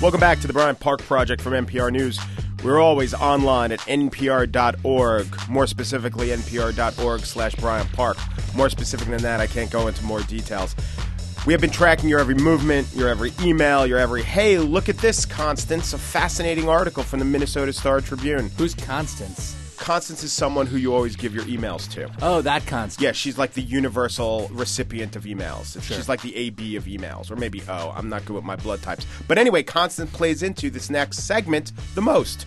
Welcome back to the Bryant Park Project from NPR News. We're always online at npr.org, more specifically npr.org/Bryant Park. More specific than that, I can't go into more details. We have been tracking your every movement, your every email, your every, hey, look at this, Constance, a fascinating article from the Minnesota Star-Tribune. Who's Constance? Constance is someone who you always give your emails to. Oh, that Constance. Yeah, she's like the universal recipient of emails. Sure. She's like the AB of emails, or maybe O. I'm not good with my blood types. But anyway, Constance plays into this next segment the most.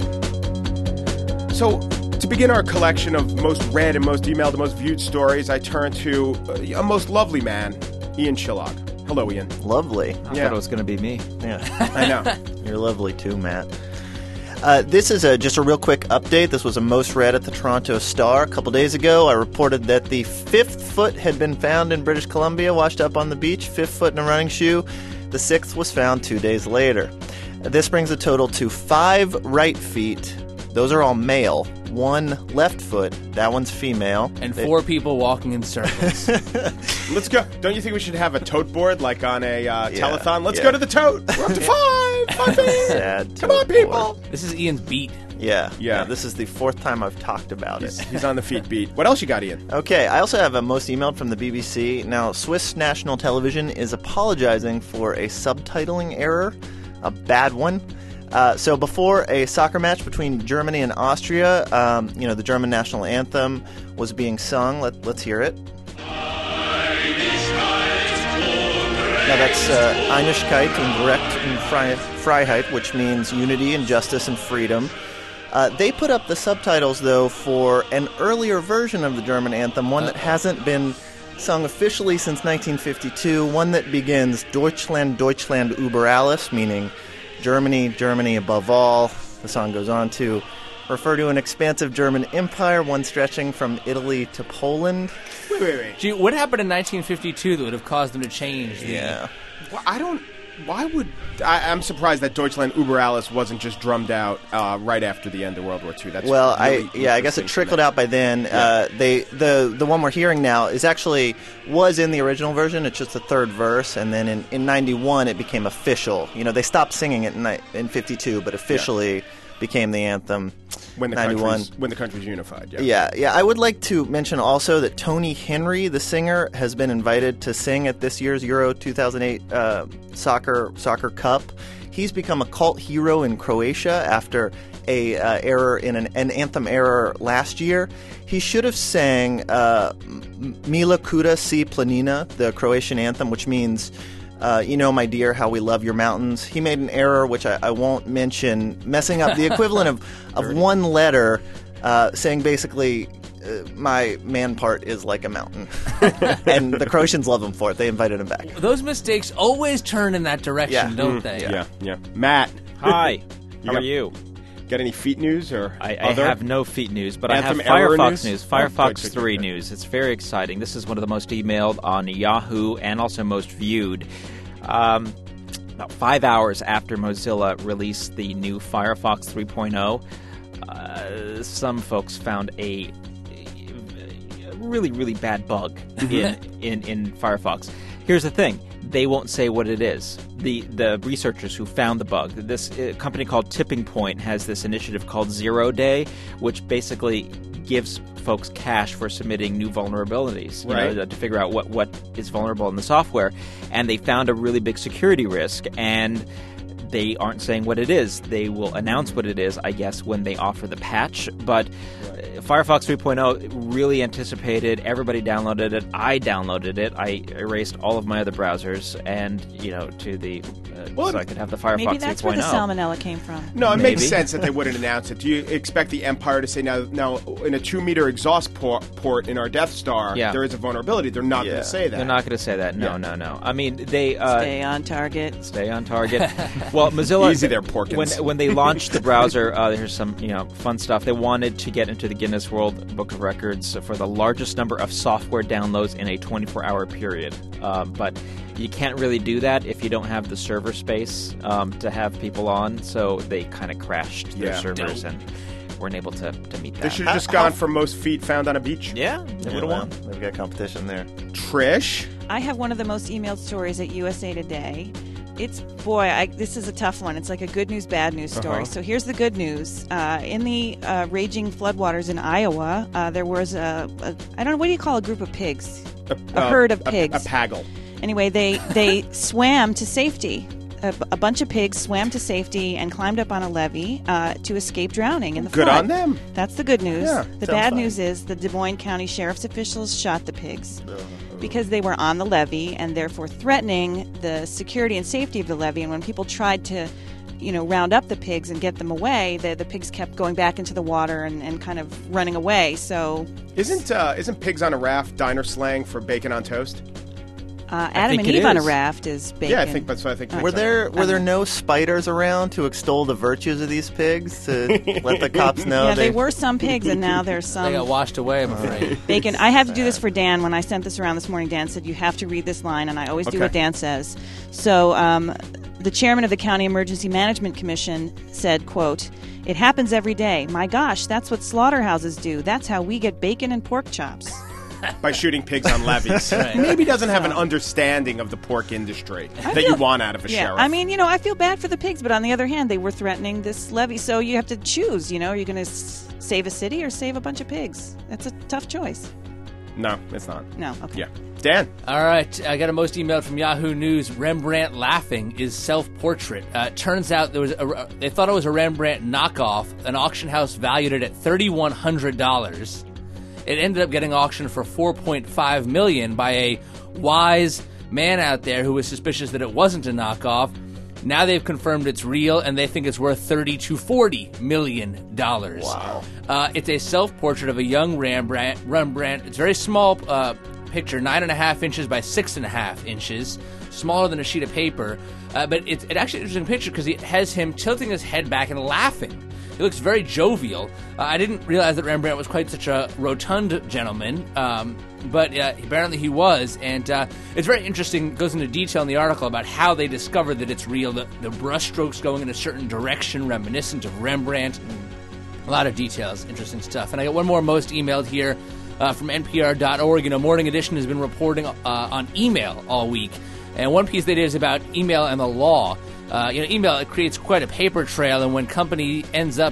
So, to begin our collection of most read and most emailed and most viewed stories, I turn to a most lovely man, Ian Chillag. Hello, Ian. Lovely. I thought it was going to be me. Yeah. I know. You're lovely too, Matt. This is just a real quick update. This was a most read at the Toronto Star a couple days ago. I reported that the fifth foot had been found in British Columbia, washed up on the beach, fifth foot in a running shoe. The sixth was found 2 days later. This brings the total to 5 right feet. Those are all male. 1 left foot. That one's female. And 4 people walking in circles. Let's go. Don't you think we should have a tote board like on a telethon? Let's go to the tote. We're up to 5 feet. Sad Come on, tote people. board. This is Ian's beat. Yeah. This is the 4th time I've talked about it. He's on the feet beat. What else you got, Ian? Okay, I also have a most emailed from the BBC. Now, Swiss National Television is apologizing for a subtitling error, a bad one. So before a soccer match between Germany and Austria, the German national anthem was being sung. Let's hear it. Now that's Einigkeit und Recht und Freiheit, which means unity and justice and freedom. They put up the subtitles, though, for an earlier version of the German anthem, one that hasn't been sung officially since 1952, one that begins Deutschland, Deutschland über alles, meaning Germany, Germany above all. The song goes on to refer to an expansive German empire, one stretching from Italy to Poland. Wait. Gee, what happened in 1952 that would have caused them to change? Well, I'm surprised that Deutschland über alles wasn't just drummed out right after the end of World War II. That's I guess it trickled out by then. Yeah. The one we're hearing now was in the original version. It's just the third verse, and then in 91 it became official. They stopped singing it in 52, but officially became the anthem when the 91. country's unified. Yeah. I would like to mention also that Tony Henry, the singer, has been invited to sing at this year's Euro 2008 soccer cup. He's become a cult hero in Croatia after an anthem error last year. He should have sang Mila Kuda si planina, the Croatian anthem, which means my dear, how we love your mountains. He made an error, which I won't mention, messing up the equivalent of one letter, saying basically, my man part is like a mountain. And the Croatians love him for it. They invited him back. Those mistakes always turn in that direction, don't they? Yeah. Matt. Hi. How are you? Got any feet news or I other? have no feet news, but Anthem I have error Firefox news? Firefox 3 news. It's very exciting. This is one of the most emailed on Yahoo and also most viewed. About 5 hours after Mozilla released the new Firefox 3.0, some folks found a really, really bad bug in Firefox. Here's the thing. They won't say what it is. The researchers who found the bug, this company called Tipping Point has this initiative called 0 Day, which basically gives folks cash for submitting new vulnerabilities, to figure out what is vulnerable in the software. And they found a really big security risk, and they aren't saying what it is. They will announce what it is, I guess, when they offer the patch. But Firefox 3.0 really anticipated. Everybody downloaded it. I downloaded it. I erased all of my other browsers and, so I could have the Firefox 3.0. Maybe that's where the salmonella came from. No, it makes sense that they wouldn't announce it. Do you expect the Empire to say, now in a 2-meter exhaust port in our Death Star, there is a vulnerability? They're not going to say that. They're not going to say that. No. I mean, they... Stay on target. Stay on target. Well, Mozilla... Easy there, Porkins. When they launched the browser, there's some fun stuff. They wanted to get into the Guinness World Book of Records for the largest number of software downloads in a 24-hour period. But you can't really do that if you don't have the server space to have people on, so they kind of crashed their servers and weren't able to meet that. They should have just gone for most feet found on a beach. Yeah, they would have won. They've got competition there. Trish? I have one of the most emailed stories at USA Today. This is a tough one. It's like a good news, bad news story. So here's the good news. In the raging floodwaters in Iowa, there was I don't know, what do you call a group of pigs? A herd of pigs. A paggle. Anyway, they swam to safety. A bunch of pigs swam to safety and climbed up on a levee to escape drowning in the flood. Good on them. That's the good news. Yeah, the bad news is the Des Moines County Sheriff's officials shot the pigs because they were on the levee and therefore threatening the security and safety of the levee. And when people tried to, round up the pigs and get them away, the pigs kept going back into the water and kind of running away. So isn't pigs on a raft diner slang for bacon on toast? Adam and Eve on a raft is bacon. Yeah, I think that's what I think. Were there no spiders around to extol the virtues of these pigs to let the cops know? Yeah, they were some pigs, and now there's some. They got washed away, I'm afraid. Bacon. I had to do this for Dan. When I sent this around this morning, Dan said, you have to read this line, and I always do what Dan says. So the chairman of the County Emergency Management Commission said, quote, "It happens every day. My gosh, that's what slaughterhouses do. That's how we get bacon and pork chops." By shooting pigs on levees. Right. Maybe doesn't have an understanding of the pork industry that you want out of a sheriff. I mean, I feel bad for the pigs, but on the other hand, they were threatening this levee. So you have to choose, are you going to save a city or save a bunch of pigs? That's a tough choice. No, it's not. No, okay. Yeah. Dan. All right, I got a most emailed from Yahoo News. Rembrandt laughing is self-portrait. Turns out they thought it was a Rembrandt knockoff. An auction house valued it at $3,100. It ended up getting auctioned for $4.5 million by a wise man out there who was suspicious that it wasn't a knockoff. Now they've confirmed it's real, and they think it's worth $30 to $40 million. Wow. It's a self-portrait of a young Rembrandt. It's a very small picture, 9.5 inches by 6.5 inches, smaller than a sheet of paper. But it's actually an interesting picture because it has him tilting his head back and laughing. He looks very jovial. I didn't realize that Rembrandt was quite such a rotund gentleman, but apparently he was. And it's very interesting. It goes into detail in the article about how they discovered that it's real, the brushstrokes going in a certain direction reminiscent of Rembrandt. A lot of details, interesting stuff. And I got one more most emailed here from NPR.org. Morning Edition has been reporting on email all week. And one piece they did is about email and the law. Email, it creates quite a paper trail, and when a company ends up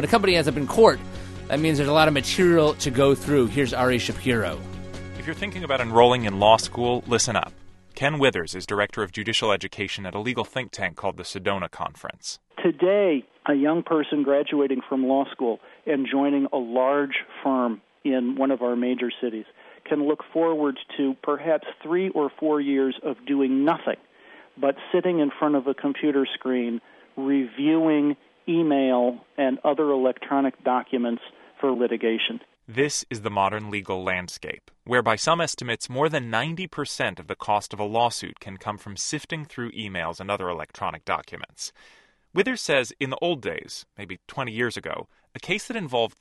in court, that means there's a lot of material to go through. Here's Ari Shapiro. If you're thinking about enrolling in law school, listen up. Ken Withers is Director of Judicial Education at a legal think tank called the Sedona Conference. Today, a young person graduating from law school and joining a large firm in one of our major cities can look forward to perhaps 3 or 4 years of doing nothing but sitting in front of a computer screen, reviewing email and other electronic documents for litigation. This is the modern legal landscape, where by some estimates more than 90% of the cost of a lawsuit can come from sifting through emails and other electronic documents. Withers says in the old days, maybe 20 years ago, a case that involved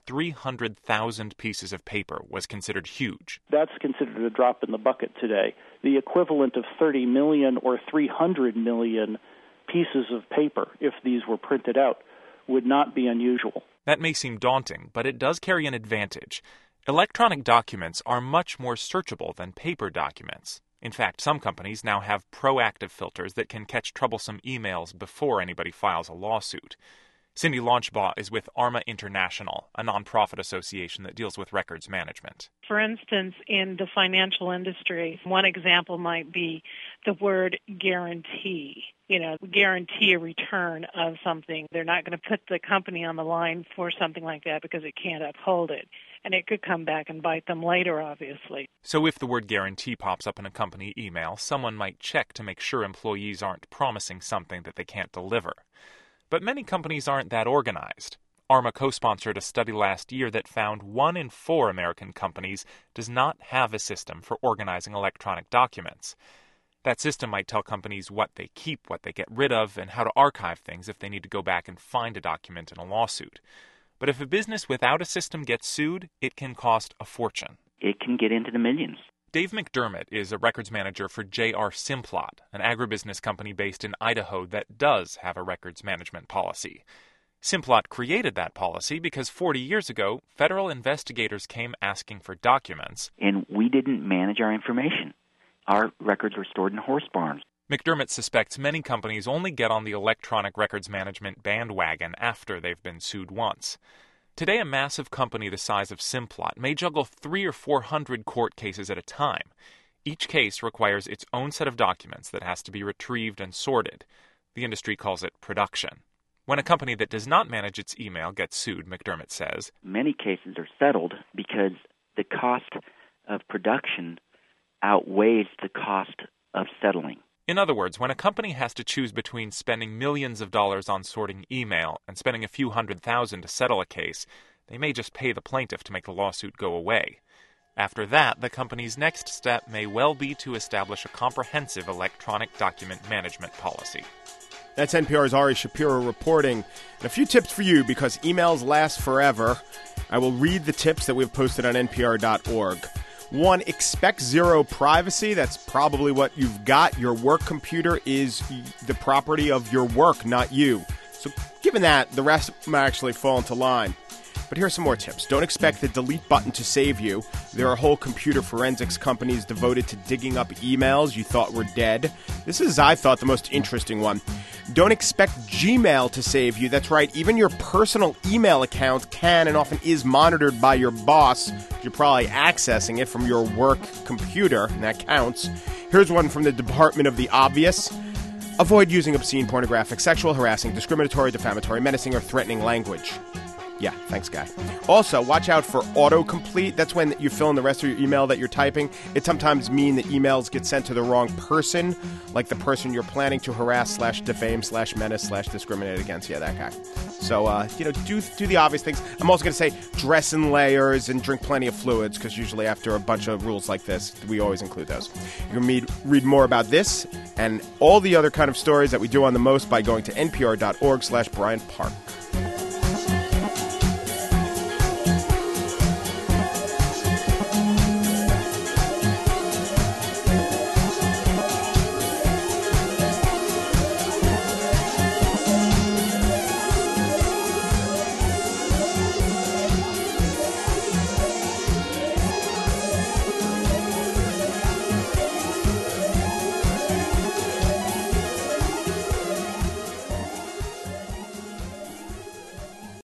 300,000 pieces of paper was considered huge. That's considered a drop in the bucket today. The equivalent of 30 million or 300 million pieces of paper, if these were printed out, would not be unusual. That may seem daunting, but it does carry an advantage. Electronic documents are much more searchable than paper documents. In fact, some companies now have proactive filters that can catch troublesome emails before anybody files a lawsuit. Cindy Launchbaugh is with ARMA International, a nonprofit association that deals with records management. For instance, in the financial industry, one example might be the word guarantee. Guarantee a return of something. They're not going to put the company on the line for something like that because it can't uphold it. And it could come back and bite them later, obviously. So if the word guarantee pops up in a company email, someone might check to make sure employees aren't promising something that they can't deliver. But many companies aren't that organized. ARMA co-sponsored a study last year that found 1 in 4 American companies does not have a system for organizing electronic documents. That system might tell companies what they keep, what they get rid of, and how to archive things if they need to go back and find a document in a lawsuit. But if a business without a system gets sued, it can cost a fortune. It can get into the millions. Dave McDermott is a records manager for J.R. Simplot, an agribusiness company based in Idaho that does have a records management policy. Simplot created that policy because 40 years ago, federal investigators came asking for documents. And we didn't manage our information. Our records were stored in horse barns. McDermott suspects many companies only get on the electronic records management bandwagon after they've been sued once. Today, a massive company the size of Simplot may juggle 300 or 400 court cases at a time. Each case requires its own set of documents that has to be retrieved and sorted. The industry calls it production. When a company that does not manage its email gets sued, McDermott says, many cases are settled because the cost of production outweighs the cost of settling. In other words, when a company has to choose between spending millions of dollars on sorting email and spending a few $100,000 to settle a case, they may just pay the plaintiff to make the lawsuit go away. After that, the company's next step may well be to establish a comprehensive electronic document management policy. That's NPR's Ari Shapiro reporting. And a few tips for you, because emails last forever. I will read the tips that we've posted on npr.org. 1, expect zero privacy. That's probably what you've got. Your work computer is the property of your work, not you. So given that, the rest might actually fall into line. But here are some more tips. Don't expect the delete button to save you. There are whole computer forensics companies devoted to digging up emails you thought were dead. This is, I thought, the most interesting one. Don't expect Gmail to save you. That's right, even your personal email account can and often is monitored by your boss. You're probably accessing it from your work computer, and that counts. Here's one from the Department of the Obvious. Avoid using obscene, pornographic, sexual, harassing, discriminatory, defamatory, menacing, or threatening language. Yeah, thanks, guy. Also, watch out for autocomplete. That's when you fill in the rest of your email that you're typing. It sometimes means that emails get sent to the wrong person, like the person you're planning to harass / defame / menace / discriminate against. Yeah, that guy. So, do the obvious things. I'm also going to say dress in layers and drink plenty of fluids, because usually after a bunch of rules like this, we always include those. You can read more about this and all the other kind of stories that we do on The Most by going to npr.org/Bryant Park.